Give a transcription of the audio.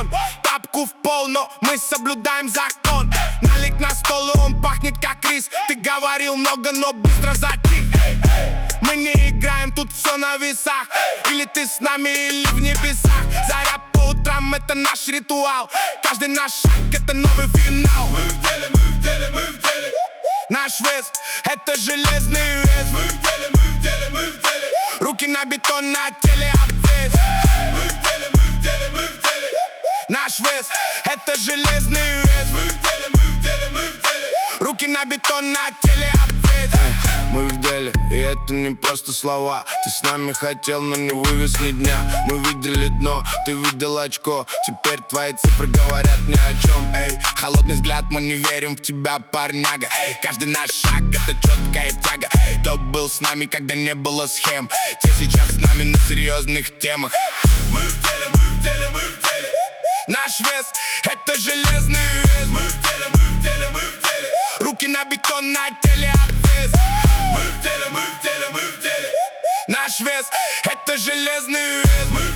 бетон. Папку в пол, но мы соблюдаем закон. Налик на стол, и он пахнет как рис. Ты говорил много, но быстро затих. Мы не играем, тут все на весах. Или ты с нами, или в небесах. Заря по утрам, это наш ритуал. Каждый наш шаг, это новый финал. Мы в деле, мы в деле, мы в деле. Наш вес, это железный вес. Мы в деле, мы в деле, мы в деле. Руки на бетон, на теле обвес. Мы в деле, мы в деле, мы в деле. Наш вес, это железный вес. Мы в деле, мы в деле, мы в деле. Руки на бетон, на теле обвес. Мы в деле, и это не просто слова. Ты с нами хотел, но не вывез ни дня. Мы видели дно, ты видел очко. Теперь твои цифры говорят ни о чем. Эй, холодный взгляд, мы не верим в тебя, парняга. Эй, каждый наш шаг, это четкая тяга. Эй, кто был с нами, когда не было схем? Те сейчас с нами на серьезных темах. Мы в деле, мы в деле, мы в деле. Наш вес, это железный вес. Мы в деле, мы в деле, мы в деле. Руки на бетон, на теле обвес. Мы в деле, мы в деле, мы в деле. Наш вес, это железный вес. Мы